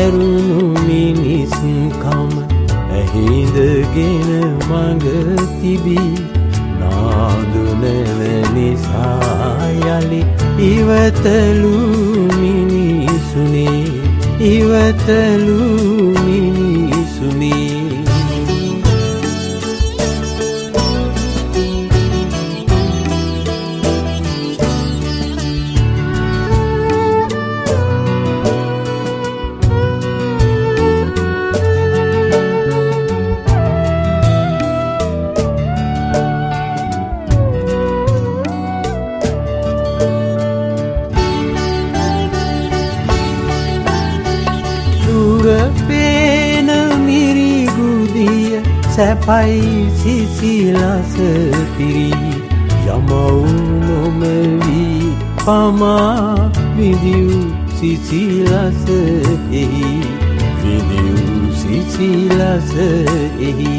හැරුණු මිනිස්කම ඇහිඳගෙන මඟ තිබී නාදුනන නිසා යලි ඉවතලු මිනිසුනේ ඉවතලු මිනිසුනේ පේන මිරිගුදිය සැපයි සිසිලස පිරී යමව් නොමවී පමා විදිව් සිසිලස එහි විදිව් සිසිලස එහි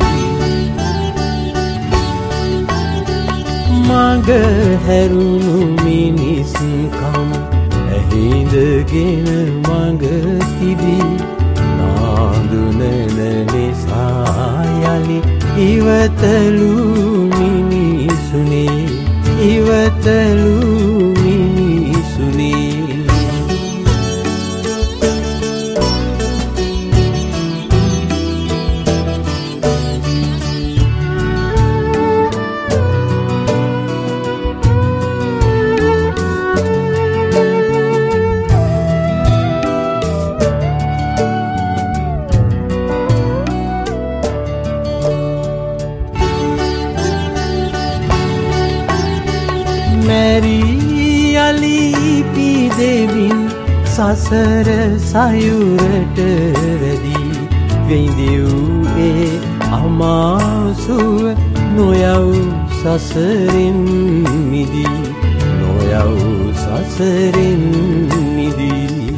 මඟ හැරුණු මිනිස්කම ඇහිඳගෙන මඟ තිබී නාදුනන නිසා යලි ඉවතලු මිනිසුනේ ඉවතලු මිනිසුනේ මැරී යලි පිදෙමින් සසර සයුරට වැදී වෙඳිව්වේ අමාසුව නොයව් සසරින් මිදී නොයව් සසරින් මිදී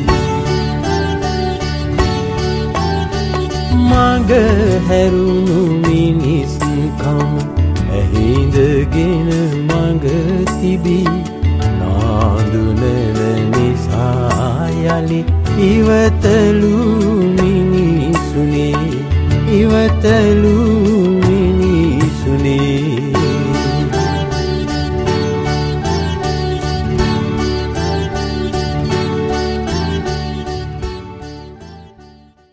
මඟ හැරුණු මිනිස්කම ඇහිඳගෙන මඟ තිබී නාදුනන නිසා යලි ඉවතලු මිනිසුනේ ඉවතලු